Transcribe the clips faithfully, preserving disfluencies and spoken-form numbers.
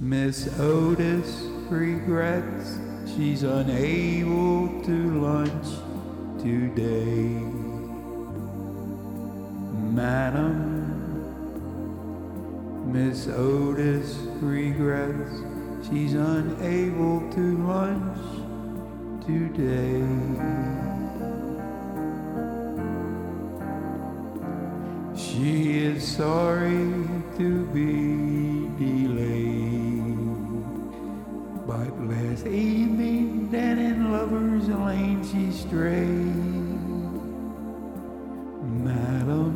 Miss Otis regrets she's unable to lunch today. Madam, Miss Otis regrets she's unable to lunch today. She is sorry to be delayed, but last evening down in Lover's Lane she strayed. Madam,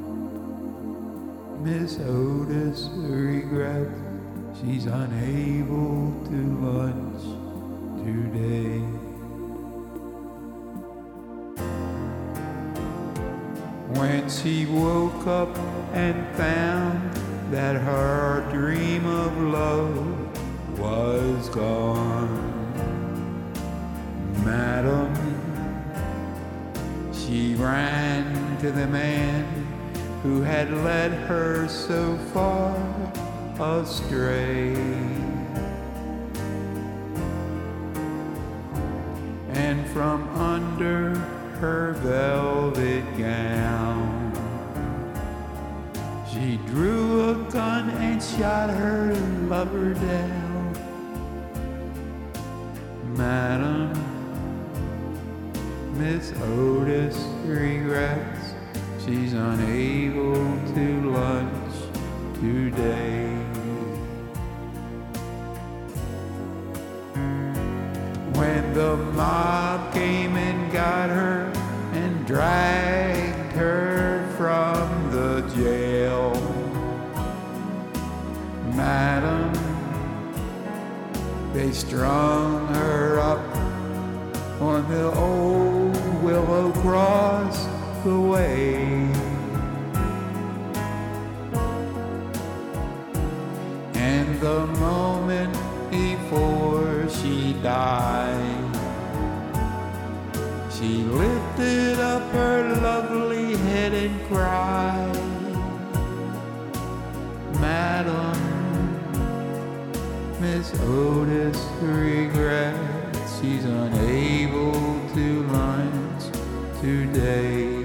Miss Otis regrets she's unable to lunch today. When she woke up and found that her dream of love was gone, Madam, she ran to the man who had led her so far astray. And from under her velvet gown, she drew a gun and shot her lover down. Madam, Miss Otis regrets she's unable to lunch today. When the mob came and got her and dragged her from the jail, Madam, they strung her up on the old willow cross the way. And the moment before she died, she lifted up her lovely head and cried. Madam, Miss Otis regrets she's unable to lunch today.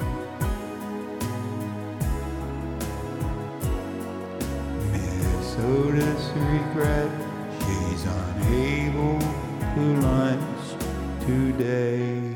Miss Otis regrets she's unable to lunch today.